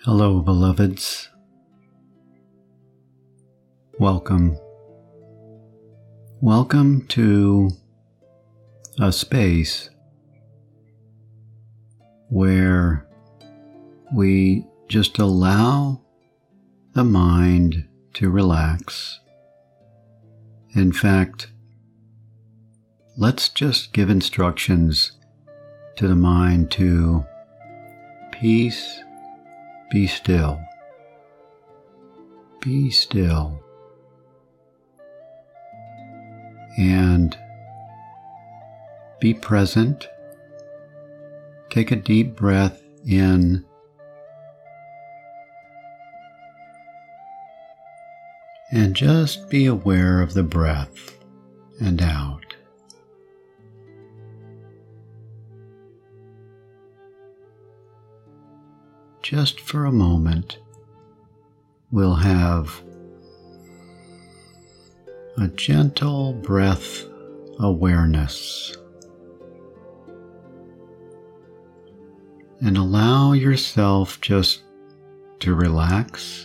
Hello, beloveds. Welcome. Welcome to a space where we just allow the mind to relax. In fact, let's just give instructions to the mind to peace. Be still. Be still. And be present. Take a deep breath in and just be aware of the breath and out. Just for a moment, we'll have a gentle breath awareness. And allow yourself just to relax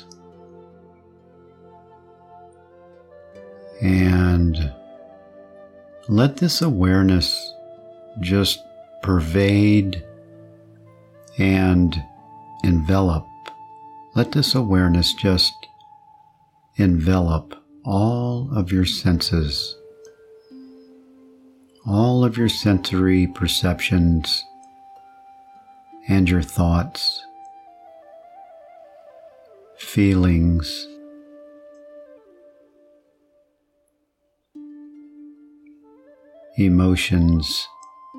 and let this awareness just pervade and envelop. Let this awareness just envelop all of your senses, all of your sensory perceptions and your thoughts, feelings, emotions,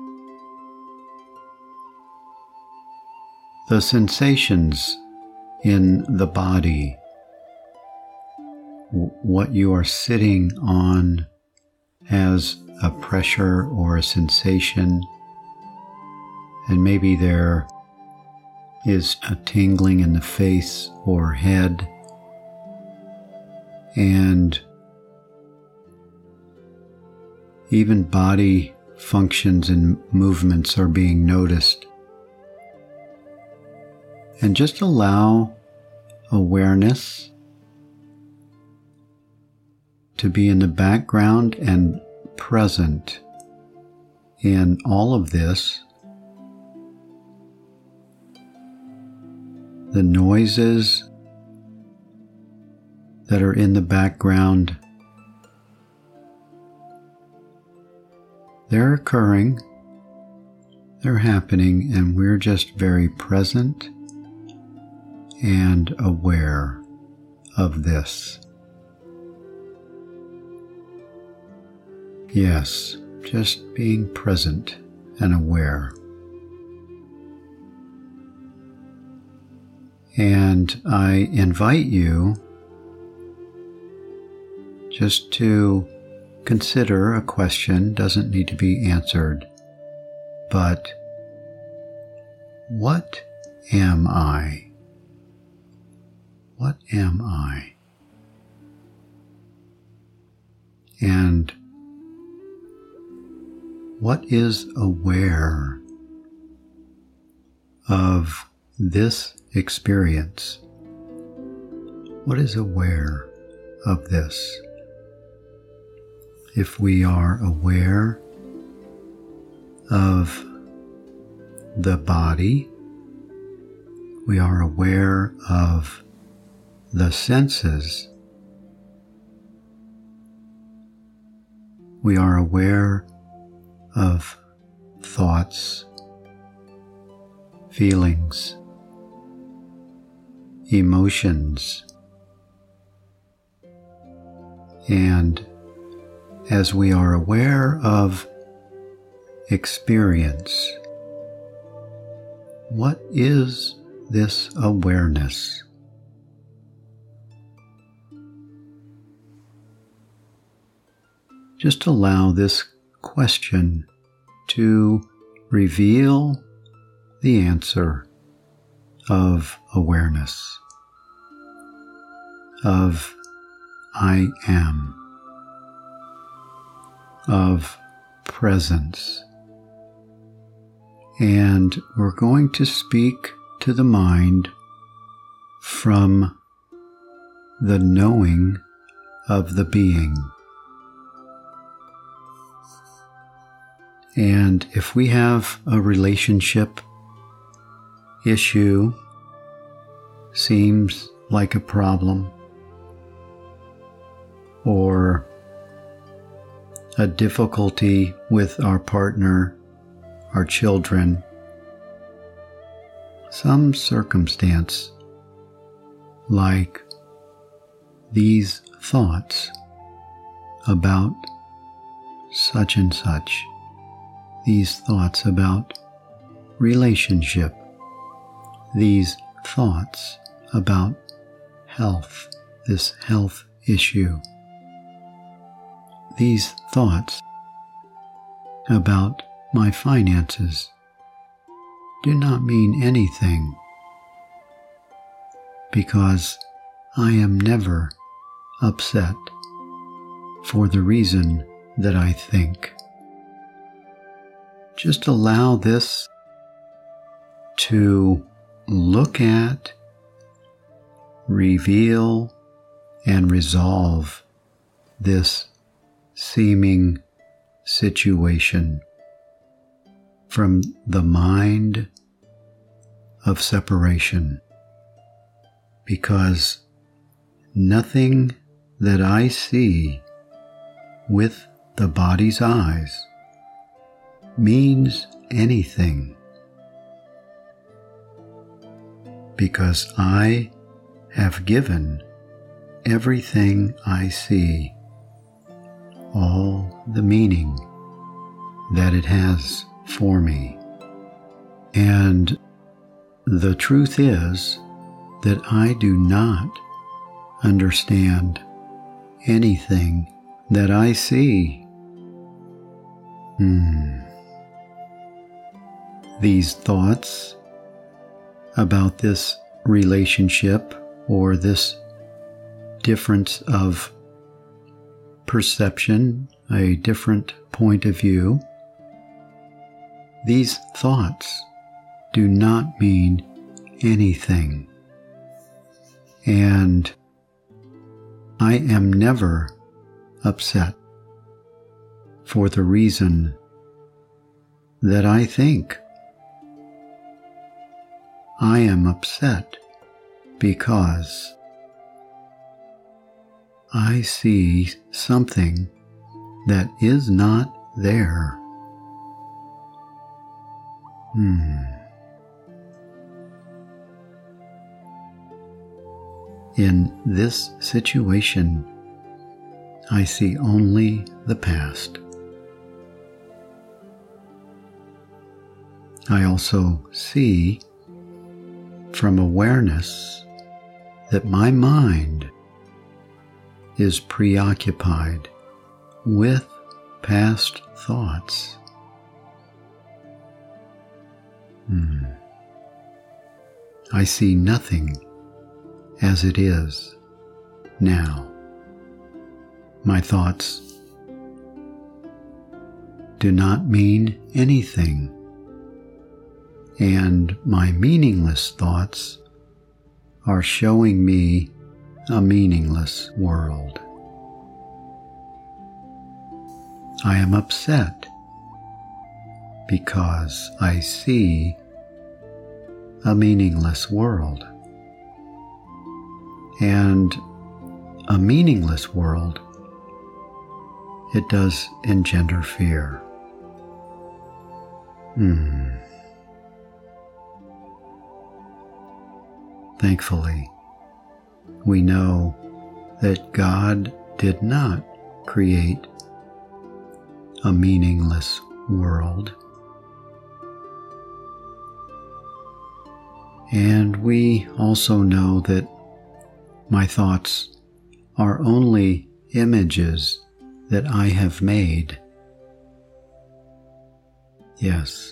the sensations in the body, what you are sitting on as a pressure or a sensation, and maybe there is a tingling in the face or head, and even body functions and movements are being noticed. And just allow awareness to be in the background and present in all of this. The noises that are in the background, they're occurring, they're happening, and we're just very present and aware of this. Yes, just being present and aware. And I invite you just to consider a question, doesn't need to be answered, but what am I? What am I? And what is aware of this experience? What is aware of this? If we are aware of the body, we are aware of the senses, we are aware of thoughts, feelings, emotions, and as we are aware of experience, what is this awareness? Just allow this question to reveal the answer of awareness, of I am, of presence. And we're going to speak to the mind from the knowing of the being. And if we have a relationship issue, seems like a problem, or a difficulty with our partner, our children, some circumstance like these thoughts about such and such, these thoughts about relationship, these thoughts about health, this health issue, these thoughts about my finances do not mean anything, because I am never upset for the reason that I think. Just allow this to look at, reveal, and resolve this seeming situation from the mind of separation, because nothing that I see with the body's eyes means anything, because I have given everything I see all the meaning that it has for me. And the truth is that I do not understand anything that I see. These thoughts about this relationship or this difference of perception, a different point of view, these thoughts do not mean anything. And I am never upset for the reason that I think. I am upset because I see something that is not there. In this situation, I see only the past. I also see from awareness that my mind is preoccupied with past thoughts. I see nothing as it is now. My thoughts do not mean anything, and my meaningless thoughts are showing me a meaningless world. I am upset because I see a meaningless world. And a meaningless world, it does engender fear. Thankfully, we know that God did not create a meaningless world. And we also know that my thoughts are only images that I have made. Yes,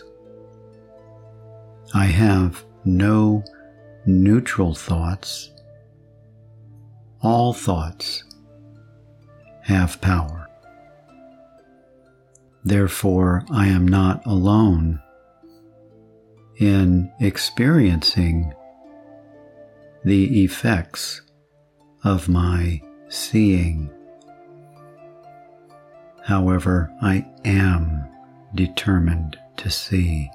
I have no neutral thoughts. All thoughts have power. Therefore, I am not alone in experiencing the effects of my seeing. However, I am determined to see.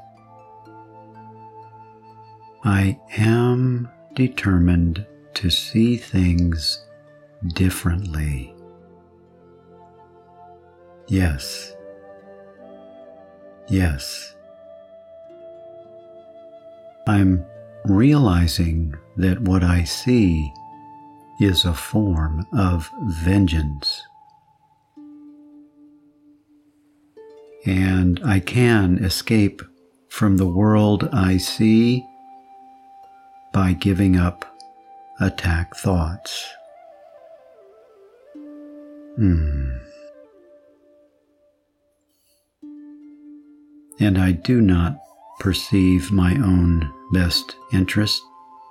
I am determined to see things differently. Yes. Yes. I'm realizing that what I see is a form of vengeance. And I can escape from the world I see by giving up attack thoughts. And I do not perceive my own best interest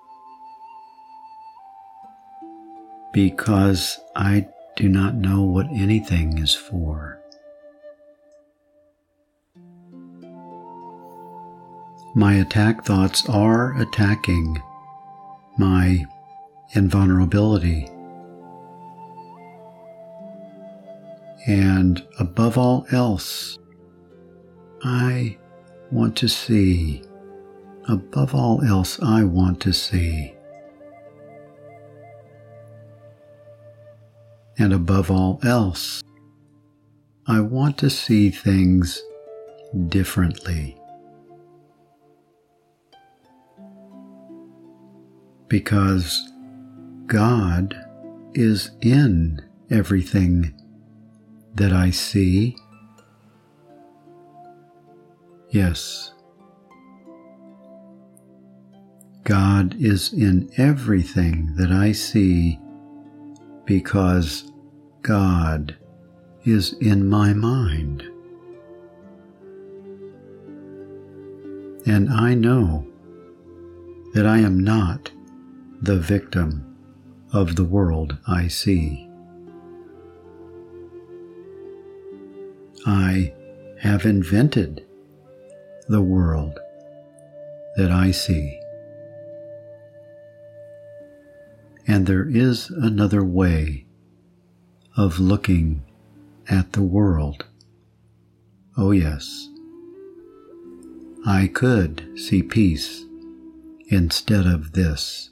because I do not know what anything is for. My attack thoughts are attacking my invulnerability. And above all else, I want to see. Above all else, I want to see. And above all else, I want to see things differently. Because God is in everything that I see. Yes. God is in everything that I see because God is in my mind. And I know that I am not the victim of the world I see. I have invented the world that I see. And there is another way of looking at the world. Oh yes, I could see peace instead of this.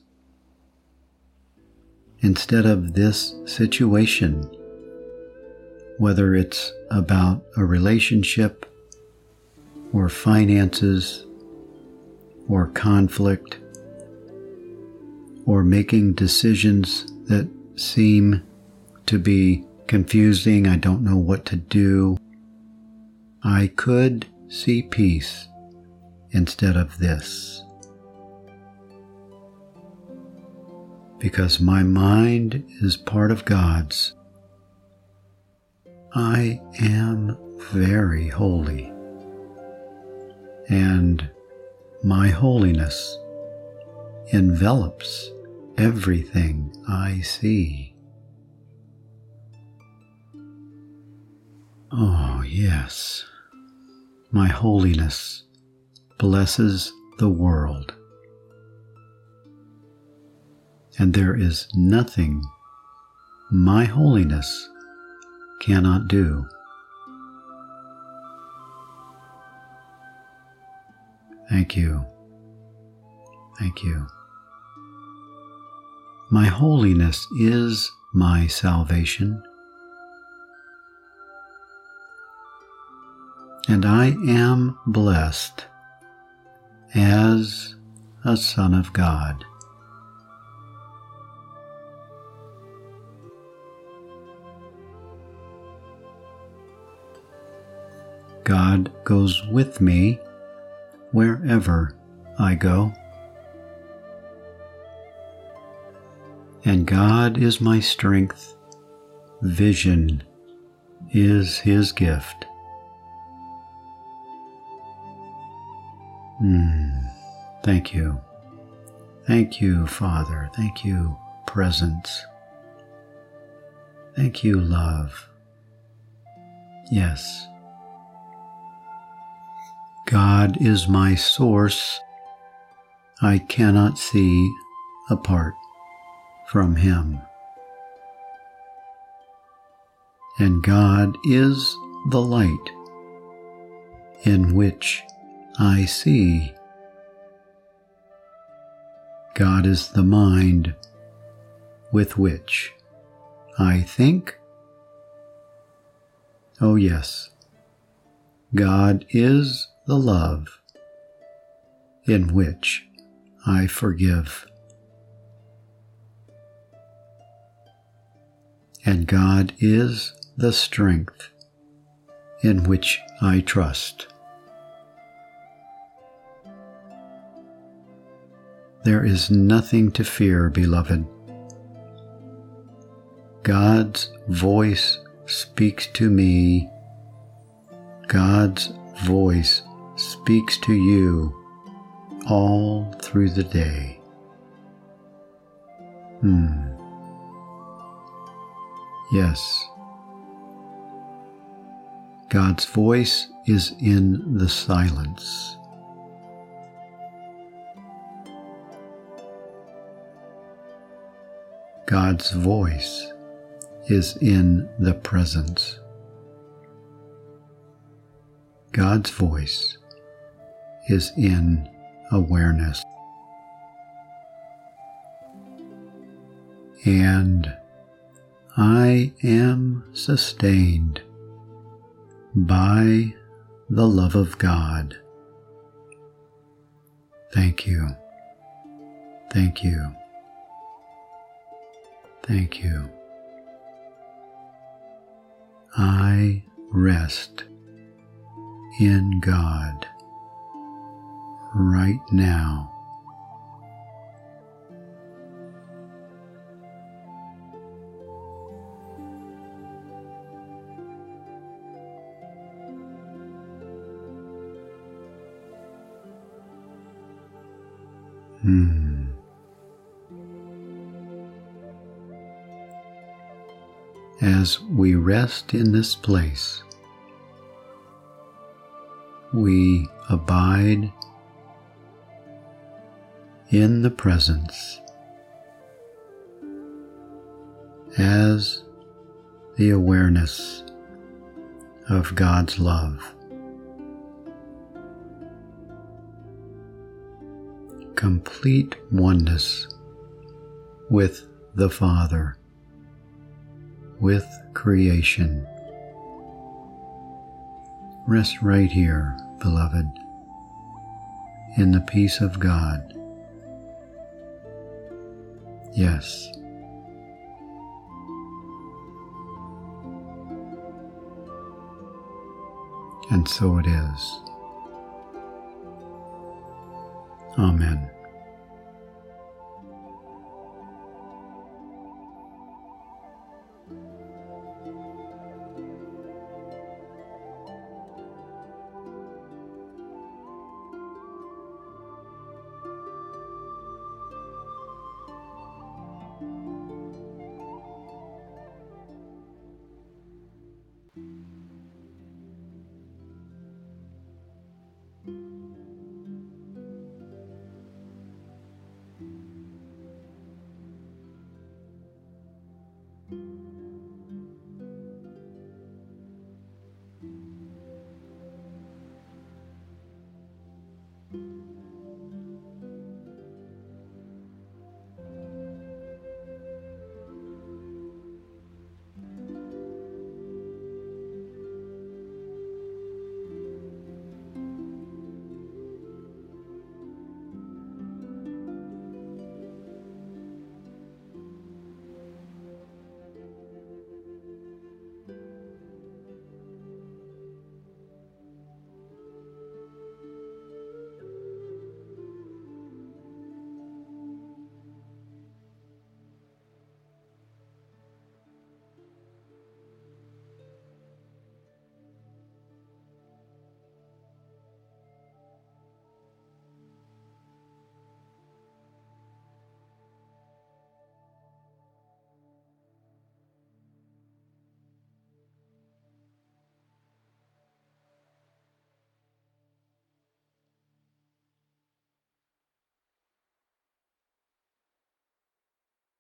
Instead of this situation, whether it's about a relationship or finances or conflict or making decisions that seem to be confusing, I don't know what to do. I could see peace instead of this. Because my mind is part of God's. I am very holy, and my holiness envelops everything I see. Oh, yes, my holiness blesses the world. And there is nothing my holiness cannot do. Thank you. Thank you. My holiness is my salvation. And I am blessed as a son of God. God goes with me wherever I go. And God is my strength. Vision is His gift. Thank you. Thank you, Father. Thank you, presence. Thank you, love. Yes. God is my source. I cannot see apart from Him. And God is the light in which I see. God is the mind with which I think. Oh yes, God is the love in which I forgive. And God is the strength in which I trust. There is nothing to fear, beloved. God's voice speaks to me. God's voice speaks to you all through the day. Yes. God's voice is in the silence. God's voice is in the presence. God's voice is in awareness. And I am sustained by the love of God. Thank you. Thank you. Thank you. I rest in God right now. As we rest in this place, we abide in the presence as the awareness of God's love. Complete oneness with the Father, with creation. Rest right here, beloved, in the peace of God. Yes. And so it is. Amen.